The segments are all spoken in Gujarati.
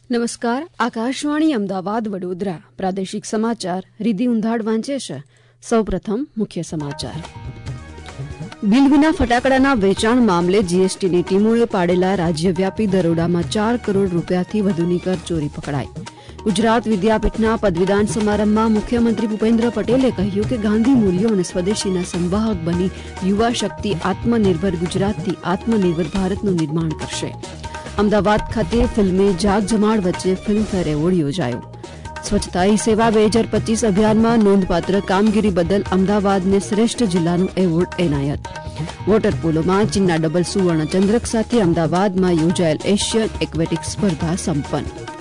નમસ્કાર. આકાશવાણી અમદાવાદ વડોદરા પ્રાદેશિક સમાચાર રીધી ઉંધાડ વાંચે છે. સૌપ્રથમ મુખ્ય સમાચાર. બિલ વિના ફટાકડાના વેચાણ મામલે જીએસટીની ટીમોએ પાડેલા રાજ્યવ્યાપી દરોડામાં 4 કરોડ રૂપિયાથી વધુની કરચોરી પકડાઈ. ગુજરાત વિદ્યાપીઠના પદવીદાન સમારંભમાં મુખ્યમંત્રી ભૂપેન્દ્ર પટેલે કહ્યું કે ગાંધી મૂલ્યો અને સ્વદેશીના સંવાહક બની યુવા શક્તિ આત્મનિર્ભર ગુજરાતથી આત્મનિર્ભર ભારતનું નિર્માણ કરશે. અમદાવાદ ખાતે ફિલ્મી જાગ જમાડ વચ્ચે ફિલ્મફેર એવોર્ડ યોજાયો. સ્વચ્છતા હી સેવા 2025 અભિયાનમાં નોંધપાત્ર કામગીરી બદલ અમદાવાદને શ્રેષ્ઠ જિલ્લાનો એવોર્ડ એનાયત. વોટર પોલોમાં ચીનના ડબલ સુવર્ણ ચંદ્રક સાથે અમદાવાદમાં યોજાયેલ એશિયન એક્વેટિક સ્પર્ધા સંપન્ન.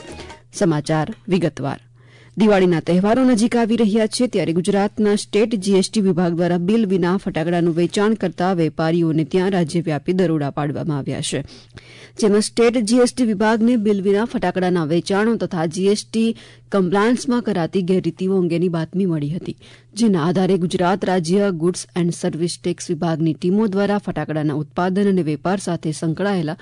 સમાચાર વિગતવાર. દિવાળીના તહેવારો નજીક આવી રહ્યા છે ત્યારે ગુજરાતના સ્ટેટ જીએસટી વિભાગ દ્વારા બિલ વિના ફટાકડાનું વેચાણ કરતા વેપારીઓને ત્યાં રાજ્યવ્યાપી દરોડા પાડવામાં આવ્યા છે. જેમાં સ્ટેટ જીએસટી વિભાગને બિલ વિના ફટાકડાના વેચાણો તથા જીએસટી કમ્પ્લાયન્સમાં કરાતી ગેરરીતિઓ અંગેની બાતમી મળી હતી. જેના આધારે ગુજરાત રાજ્ય ગુડ્સ એન્ડ સર્વિસ ટેક્સ વિભાગની ટીમો દ્વારા ફટાકડાના ઉત્પાદન અને વેપાર સાથે સંકળાયેલા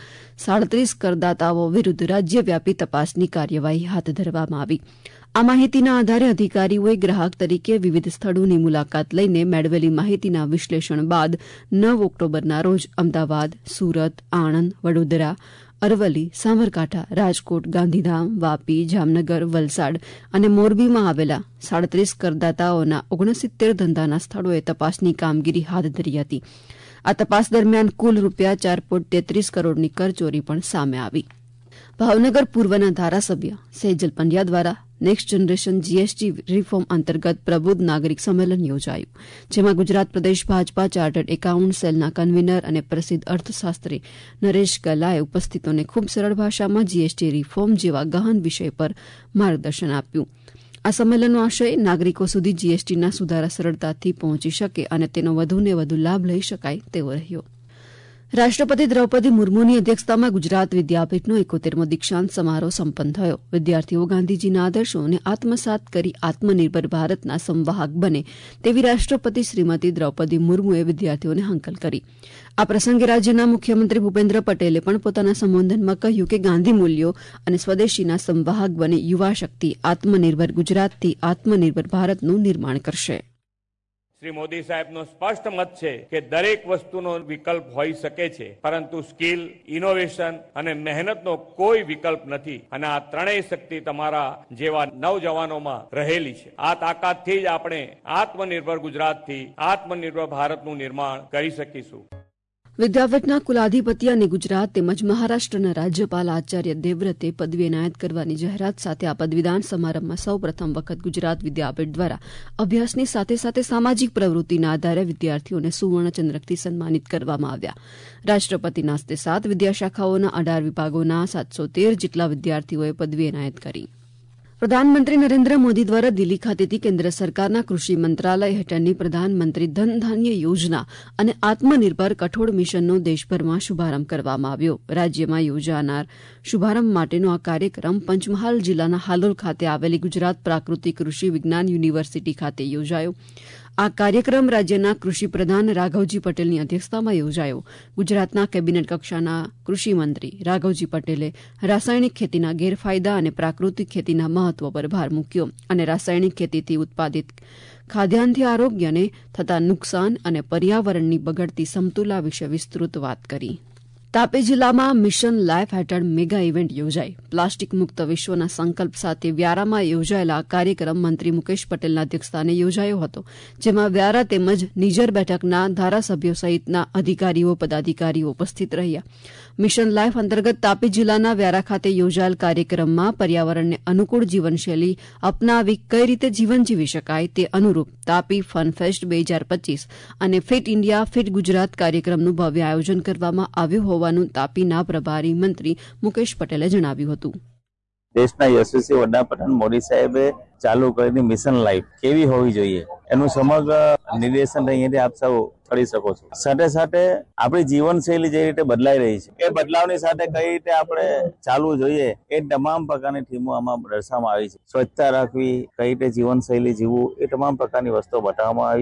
37 કરદાતાઓ વિરુદ્ધ રાજ્યવ્યાપી તપાસની કાર્યવાહી હાથ ધરવામાં આવી. આ માહિતીના આધારે અધિકારીઓએ ગ્રાહક તરીકે વિવિધ સ્થળોની મુલાકાત લઈને મેળવેલી માહિતીના વિશ્લેષણ બાદ 9 ઓક્ટોબરના રોજ અમદાવાદ, સુરત, આણંદ, વડોદરા, અરવલ્લી, સાબરકાંઠા, રાજકોટ, ગાંધીધામ, વાપી, જામનગર, વલસાડ અને મોરબીમાં આવેલા 37 કરદાતાઓના 69 ધંધાના સ્થળોએ તપાસની કામગીરી હાથ ધરી હતી. આ તપાસ દરમિયાન કુલ રૂપિયા 4.33 કરોડની કરચોરી પણ સામે આવી. ભાવનગર પૂર્વના ધારાસભ્ય સેજલ પંડ્યા દ્વારા નેક્સ્ટ જનરેશન જીએસટી રિફોર્મ અંતર્ગત પ્રબુદ્ધ નાગરિક સંમેલન યોજાયું. જેમાં ગુજરાત પ્રદેશ ભાજપા ચાર્ટર્ડ એકાઉન્ટ સેલના કન્વીનર અને પ્રસિદ્ધ અર્થશાસ્ત્રી નરેશ ગલાએ ઉપસ્થિતોને ખૂબ સરળ ભાષામાં જીએસટી રિફોર્મ જેવા ગહન વિષય પર માર્ગદર્શન આપ્યું. આ સંમેલનનો આશય નાગરિકો સુધી જીએસટીના સુધારા સરળતાથી પહોંચી શકે અને તેનો વધુને વધુ લાભ લઈ શકાય તેવો રહ્યો. રાષ્ટ્રપતિ દ્રૌપદી મુર્મુની અધ્યક્ષતામાં ગુજરાત વિદ્યાપીઠનો 71મો દીક્ષાંત સમારોહ સંપન્ન થયો. વિદ્યાર્થીઓ ગાંધીજીના આદર્શોને આત્મસાત કરી આત્મનિર્ભર ભારતના સંવાહક બને તેવી રાષ્ટ્રપતિ શ્રીમતી દ્રૌપદી મુર્મુએ વિદ્યાર્થીઓને હાંકલ કરી. આ પ્રસંગે રાજ્યના મુખ્યમંત્રી ભૂપેન્દ્ર પટેલે પણ પોતાના સંબોધનમાં કહ્યું કે ગાંધી મૂલ્યો અને સ્વદેશીના સંવાહક બને યુવા શક્તિ આત્મનિર્ભર ગુજરાતથી આત્મનિર્ભર ભારતનું નિર્માણ કરશે. શ્રી મોદી સાહેબનો સ્પષ્ટ મત છે કે દરેક વસ્તુનો વિકલ્પ હોઈ શકે છે, પરંતુ સ્કિલ, ઇનોવેશન અને મહેનતનો કોઈ વિકલ્પ નથી. અને આ ત્રણેય શક્તિ તમારા જેવા નવજવાનોમાં રહેલી છે. આ તાકાતથી જ આપણે આત્મનિર્ભર ગુજરાતથી આત્મનિર્ભર ભારતનું નિર્માણ કરી શકીશું. વિદ્યાપીઠના કુલાધિપતિ અને ગુજરાત તેમજ મહારાષ્ટ્રના રાજ્યપાલ આચાર્ય દેવવ્રતે પદવી એનાયત કરવાની જાહેરાત સાથે આ પદવીદાન સમારંભમાં સૌ પ્રથમ વખત ગુજરાત વિદ્યાપીઠ દ્વારા અભ્યાસની સાથે સાથે સામાજિક પ્રવૃત્તિના આધારે વિદ્યાર્થીઓને સુવર્ણચંદ્રકથી સન્માનિત કરવામાં આવ્યા. રાષ્ટ્રપતિના હસ્તે 7 વિદ્યાશાખાઓના 18 વિભાગોના 713 જેટલા વિદ્યાર્થીઓએ પદવી એનાયત કરી. પ્રધાનમંત્રી નરેન્દ્ર મોદી દ્વારા દિલ્હી ખાતેથી કેન્દ્ર સરકારના કૃષિ મંત્રાલય હેઠળની પ્રધાનમંત્રી ધન ધાન્ય યોજના અને આત્મનિર્ભર કઠોળ મિશનનો દેશભરમાં શુભારંભ કરવામાં આવ્યો. રાજ્યમાં યોજાનાર શુભારંભ માટેનો આ કાર્યક્રમ પંચમહાલ જિલ્લાના હાલોલ ખાતે આવેલી ગુજરાત પ્રાકૃતિક કૃષિ વિજ્ઞાન યુનિવર્સિટી ખાતે યોજાયો. આ કાર્યક્રમ રાજ્યના કૃષિ પ્રધાન રાઘવજી પટેલની અધ્યક્ષતામાં યોજાયો. ગુજરાતના કેબિનેટ કક્ષાના કૃષિમંત્રી રાઘવજી પટેલે રાસાયણિક ખેતીના ગેરફાયદા અને પ્રાકૃતિક ખેતીના મહત્વ પર ભાર મૂક્યો અને રાસાયણિક ખેતીથી ઉત્પાદિત ખાદ્યાન્નથી આરોગ્યને થતા નુકસાન અને પર્યાવરણની બગડતી સમતુલા વિશે વિસ્તૃત વાત કરી. તાપી જિલ્લામાં મિશન લાઇફ હેઠળ મેગા ઇવેન્ટ યોજાઈ. પ્લાસ્ટિક મુક્ત વિશ્વના સંકલ્પ સાથે વ્યારામાં યોજાયેલા કાર્યક્રમ મંત્રી મુકેશ પટેલના અધ્યક્ષસ્થાને યોજાયો હતો. જેમાં વ્યારા તેમજ નિઝર બેઠકના ધારાસભ્યો સહિતના અધિકારીઓ પદાધિકારીઓ ઉપસ્થિત રહ્યા. મિશન લાઇફ અંતર્ગત તાપી જિલ્લાના વ્યારા ખાતે યોજાયેલ કાર્યક્રમમાં પર્યાવરણને અનુકૂળ જીવનશૈલી અપનાવી કઈ રીતે જીવન જીવી શકાય તે અનુરૂપ તાપી ફનફેસ્ટ 2025 અને ફિટ ઇન્ડિયા ફિટ ગુજરાત કાર્યક્રમનું ભવ્ય આયોજન કરવામાં આવ્યું હોવાનું તાપીના પ્રભારી મંત્રી મુકેશ પટેલે જણાવ્યું હતું. દેશના યશસ્વી વડાપ્રધાન મોદી સાહેબે ચાલુ કરેલી મિશન લાઈફ કેવી હોવી જોઈએ એનું સમગ્ર નિર્દેશન અહીંયાથી આપ સૌ કરી શકો છો. સાથે સાથે આપણી જીવનશૈલી જે રીતે બદલાઈ રહી છે એ બદલાવની સાથે કઈ રીતે આપણે ચાલવું જોઈએ એ તમામ પ્રકારની થીમો આમાં દર્શાવવામાં આવી છે. સ્વચ્છતા રાખવી, કઈ રીતે જીવનશૈલી જીવવું એ તમામ પ્રકારની વસ્તુઓ બતાવવામાં આવી છે.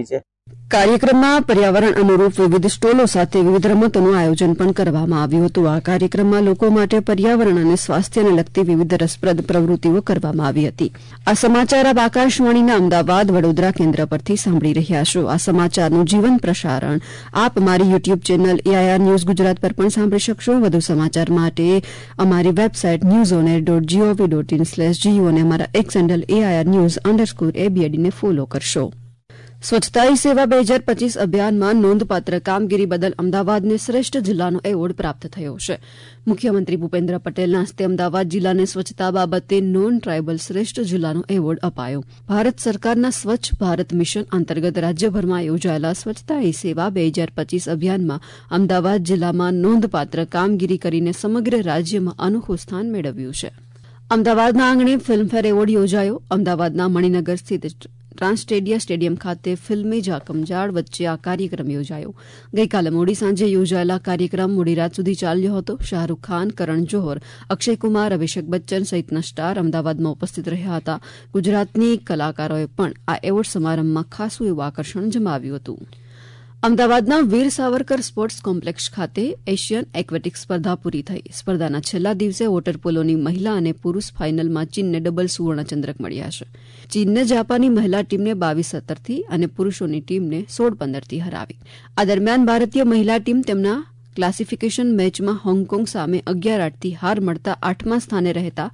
કાર્યક્રમમાં પર્યાવરણ અનુરૂપ વિવિધ સ્ટોલો સાથે વિવિધ રમતોનું આયોજન પણ કરવામાં આવ્યું હતું. આ કાર્યક્રમમાં લોકો માટે પર્યાવરણ અને સ્વાસ્થ્યને લગતી વિવિધ રસપ્રદ પ્રવૃત્તિઓ કરવામાં આવી હતી. આ સમાચાર આપ આકાશવાણીના અમદાવાદ વડોદરા કેન્દ્ર પરથી સાંભળી રહ્યા છો. આ સમાચારનું જીવંત પ્રસારણ આપ અમારી YouTube channel AIR news Gujarat પર પણ સાંભળી શકશો. વધુ સમાચાર માટે અમારી વેબસાઇટ newsonair.gov.in/gu અને અમારા એક્સ હેન્ડલ AIR_news_ABD ને ફોલો કરશો. સ્વચ્છતા હી સેવા 2025 અભિયાનમાં નોંધપાત્ર કામગીરી બદલ અમદાવાદને શ્રેષ્ઠ જિલ્લાનો એવોર્ડ પ્રાપ્ત થયો છે. મુખ્યમંત્રી ભૂપેન્દ્ર પટેલના હસ્તે અમદાવાદ જિલ્લાને સ્વચ્છતા બાબતે નોન ટ્રાયબલ શ્રેષ્ઠ જિલ્લાનો એવોર્ડ અપાયો. ભારત સરકારના સ્વચ્છ ભારત મિશન અંતર્ગત રાજ્યભરમાં યોજાયેલા સ્વચ્છતા હી સેવા 2025 અભિયાનમાં અમદાવાદ જિલ્લામાં નોંધપાત્ર કામગીરી કરીને સમગ્ર રાજ્યમાં અનોખું સ્થાન મેળવ્યું છે. અમદાવાદના આંગણે ફિલ્મફેર એવોર્ડ યોજાયો. અમદાવાદના મણિનગર સ્થિત ટ્રાન્સટેડિયા સ્ટેડિયમ ખાતે ફિલ્મી ઝાકમઝાળ વચ્ચે આ કાર્યક્રમ યોજાયો. ગઈકાલે મોડી સાંજે યોજાયેલા કાર્યક્રમ મોડી રાત સુધી ચાલ્યો હતો. શાહરૂખ ખાન, કરણ જોહર, અક્ષય કુમાર, અભિષેક બચ્ચન સહિતના સ્ટાર અમદાવાદમાં ઉપસ્થિત રહ્યા હતા. ગુજરાતની કલાકારોએ પણ આ એવોર્ડ સમારંભમાં ખાસું એવું આકર્ષણ જમાવ્યું હતું. અમદાવાદના વીર સાવરકર સ્પોર્ટ્સ કોમ્પ્લેક્સ ખાતે એશિયન એક્વેટિક સ્પર્ધા પૂરી થઈ. સ્પર્ધાના છેલ્લા દિવસે વોટર પોલોની મહિલા અને પુરૂષ ફાઇનલમાં ચીનને ડબલ સુવર્ણચંદ્રક મળ્યા છે. ચીનને જાપાનની મહિલા ટીમને 22-17થી અને પુરૂષોની ટીમને 16-15થી હરાવી. આ દરમિયાન ભારતીય મહિલા ટીમ તેમના ક્લાસિફિકેશન મેચમાં હોંગકોંગ સામે 11-8થી હાર મળતા 8મા સ્થાને રહેતા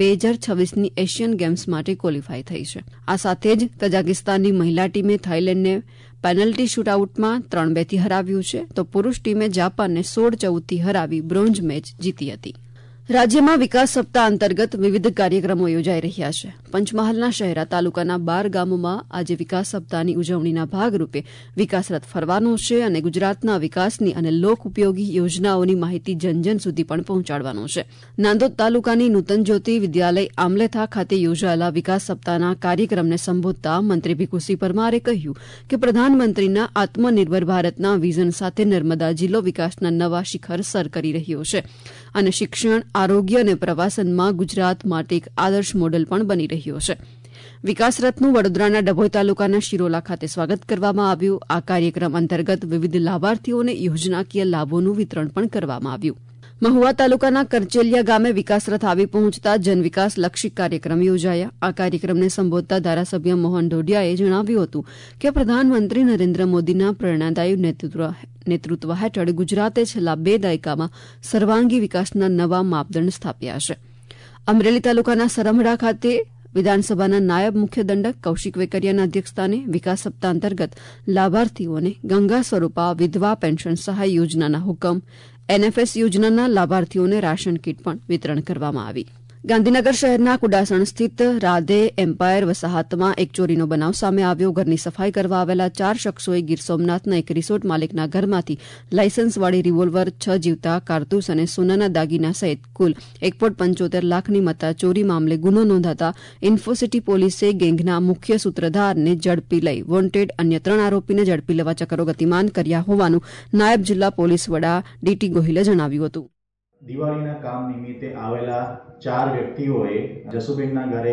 2026ની એશિયન ગેમ્સ માટે ક્વોલિફાય થઈ છે. આ સાથે જ કઝાકિસ્તાનની મહિલા ટીમે થાઇલેન્ડને પેનલ્ટી શૂટઆઉટમાં 3-2થી હરાવ્યું છે, તો પુરૂષ ટીમે જાપાનને 16-14થી હરાવી બ્રોન્ઝ મેચ જીતી હતી. રાજ્યમાં વિકાસ સપ્તાહ અંતર્ગત વિવિધ કાર્યક્રમો યોજાઈ રહ્યા છે. પંચમહાલના શહેરા તાલુકાના 12 ગામોમાં આજે વિકાસ સપ્તાહની ઉજવણીના ભાગરૂપે વિકાસ રથ ફરવાનો છે અને ગુજરાતના વિકાસની અને લોક ઉપયોગી યોજનાઓની માહિતી જનજન સુધી પણ પહોંચાડવાનો છે. નાંદોદ તાલુકાની નૂતન જ્યોતિ વિદ્યાલય આમલેથા ખાતે યોજાયેલા વિકાસ સપ્તાહના કાર્યક્રમને સંબોધતા મંત્રી ભીખુસિંહ પરમારે કહ્યું કે પ્રધાનમંત્રીના આત્મનિર્ભર ભારતના વિઝન સાથે નર્મદા જિલ્લો વિકાસના નવા શિખર સર કરી રહ્યો છે અને શિક્ષણ, આરોગ્ય અને પ્રવાસનમાં ગુજરાત માટે એક આદર્શ મોડેલ પણ બની રહ્યો છે. વિકાસ રથનું વડોદરાના ડભોઈ તાલુકાના શિરોલા ખાતે સ્વાગત કરવામાં આવ્યું. આ કાર્યક્રમ અંતર્ગત વિવિધ લાભાર્થીઓને યોજનાકીય લાભોનું વિતરણ પણ કરવામાં આવ્યું. મહુવા તાલુકાના કરચેલિયા ગામે વિકાસ રથ આવી પહોંચતા જનવિકાસ લક્ષી કાર્યક્રમ યોજાયા. આ કાર્યક્રમને સંબોધતા ધારાસભ્ય મોહન ઢોડિયાએ જણાવ્યું હતું કે પ્રધાનમંત્રી નરેન્દ્ર મોદીના પ્રેરણાદાયી નેતૃત્વ હેઠળ ગુજરાતે છેલ્લા 2 દાયકામાં સર્વાંગી વિકાસના નવા માપદંડ સ્થાપ્યા છે. અમરેલી તાલુકાના સરમડા ખાતે વિધાનસભાના નાયબ મુખ્ય દંડક કૌશિક વેકરિયાના અધ્યક્ષસ્થાને વિકાસ સપ્તાહ અંતર્ગત લાભાર્થીઓને ગંગા સ્વરૂપા વિધવા પેન્શન સહાય યોજનાના હુકમ, NFS યોજનાના લાભાર્થીઓને રાશન કીટ પણ વિતરણ કરવામાં આવી. ગાંધીનગર શહેરના કુડાસણ સ્થિત રાધે એમ્પાયર વસાહતમાં એક ચોરીનો બનાવ સામે આવ્યો. ઘરની સફાઈ કરવા આવેલા 4 શખ્સોએ ગીર સોમનાથના એક રિસોર્ટ માલિકના ઘરમાંથી લાયસન્સવાળી રિવોલ્વર, 6 જીવતા કારતૂસ અને સોનાના દાગીના સહિત કુલ 1.75 લાખની મત્તા ચોરી મામલે ગુનો નોંધાતા ઇન્ફોસિટી પોલીસે ગેંગના મુખ્ય સૂત્રધારને ઝડપી લઈ વોન્ટેડ અન્ય 3 આરોપીને ઝડપી લેવા ચક્રો ગતિમાન કર્યા હોવાનું નાયબ જિલ્લા પોલીસ વડા DT ગોહિલે જણાવ્યું હતું. દિવાળીના કામ નિમિત્તે આવેલા 4 વ્યક્તિઓએ જસુબેનના ઘરે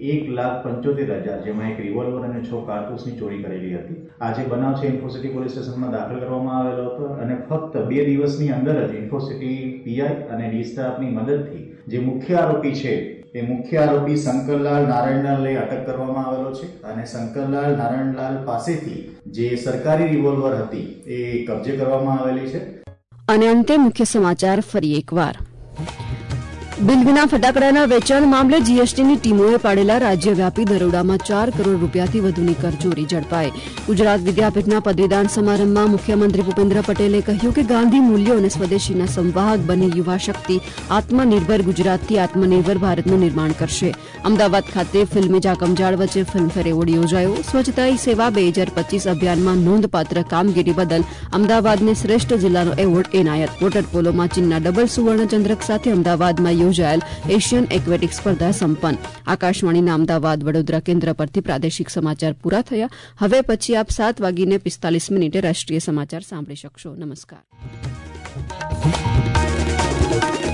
1,75,000 જેમાં એક રિવોલ્વર અને 6 કારતૂસની ચોરી કરેલી હતી. આજે બનાવ છે ઇન્ફોસિટી પોલીસ સ્ટેશનમાં દાખલ કરવામાં આવેલો હતો અને ફક્ત 2 દિવસની અંદર જ ઇન્ફોસિટી PI અને ડી સ્ટાફની મદદથી જે મુખ્ય આરોપી છે એ મુખ્ય આરોપી શંકરલાલ નારાયણલાલને અટક કરવામાં આવેલો છે અને શંકરલાલ નારાયણલાલ પાસેથી જે સરકારી રિવોલ્વર હતી એ કબજે કરવામાં આવેલી છે. અને અંતે મુખ્ય સમાચાર ફરી એકવાર. બિલગના ફટાકડાના વેચાણ મામલે જીએસટીની ટીમોએ પાડેલા રાજ્યવ્યાપી દરોડામાં 4 કરોડ રૂપિયાથી વધુની કરચોરી ઝડપાઈ. ગુજરાત વિદ્યાપીઠના પદવીદાન સમારંભમાં મુખ્યમંત્રી ભૂપેન્દ્ર પટેલે કહ્યું કે ગાંધી મૂલ્યો અને સ્વદેશીના સંવાહક બની યુવા શક્તિ આત્મનિર્ભર ગુજરાતથી આત્મનિર્ભર ભારતનું નિર્માણ કરશે. અમદાવાદ ખાતે ફિલ્મી ઝાકમઝાળ વચ્ચે ફિલ્મફેર એવોર્ડ યોજાયો. સ્વચ્છતા હી સેવા 2025 અભિયાનમાં નોંધપાત્ર કામગીરી બદલ અમદાવાદને શ્રેષ્ઠ જિલ્લાનો એવોર્ડ એનાયત. વોટર પોલોમાં ચીનના ડબલ સુવર્ણચંદ્રક સાથે અમદાવાદમાં યોજાયેલ એશિયન એક્વેટિક સ્પર્ધા સંપન્ન. આકાશવાણીના અમદાવાદ વડોદરા કેન્દ્ર પરથી પ્રાદેશિક સમાચાર પૂરા થયા. હવે પછી આપ 7:45 રાષ્ટ્રીય સમાચાર સાંભળી શકશો. નમસ્કાર.